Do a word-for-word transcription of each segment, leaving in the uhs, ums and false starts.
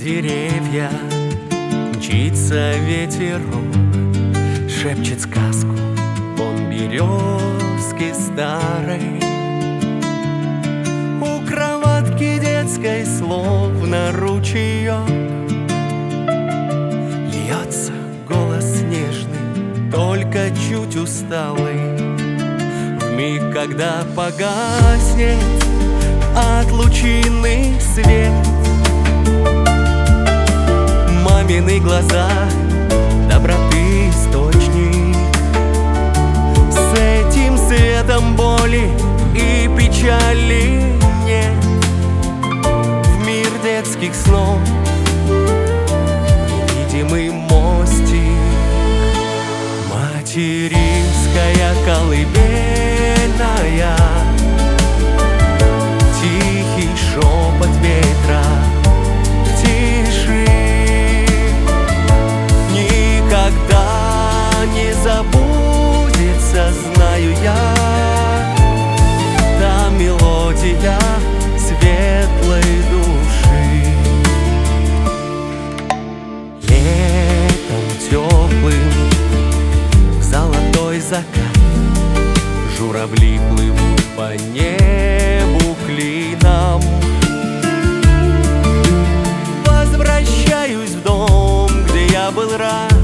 деревья мчится ветерок, шепчет сказку он березки старой. У кроватки детской словно ручеек льется голос нежный, только чуть усталый. Вмиг, когда погаснет от лучины свет, мамины глаза доброты источник. С этим светом боли и печали нет. В мир детских снов невидимый мостик, материнская колыбельная, тихий шепот ветра в тиши. Никогда не забудется, знаю я, та мелодия светлой души. Летом теплым в золотой закат журавли плывут по небу клином. Возвращаюсь в дом, где я был рад,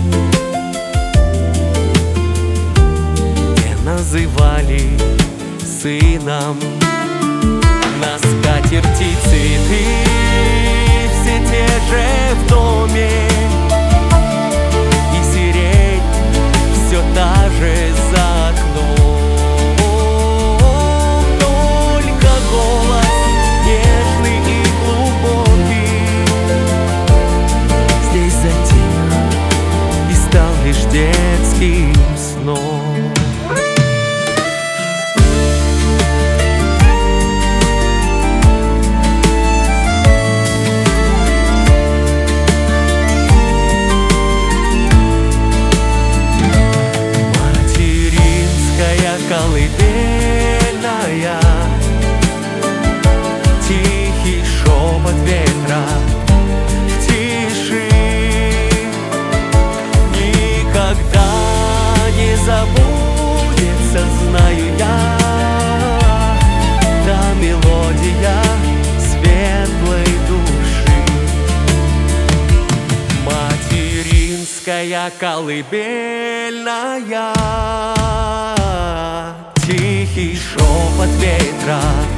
где называли сыном. На скатерти цветы все те же в доме, и сирень все та же за окном. Только голос нежный и глубокий здесь затих и стал лишь детским сном. Колыбельная, тихий шепот ветра в тиши. Никогда не забудется, знаю я, та мелодия светлой души. Материнская колыбельная, тихий шепот ветра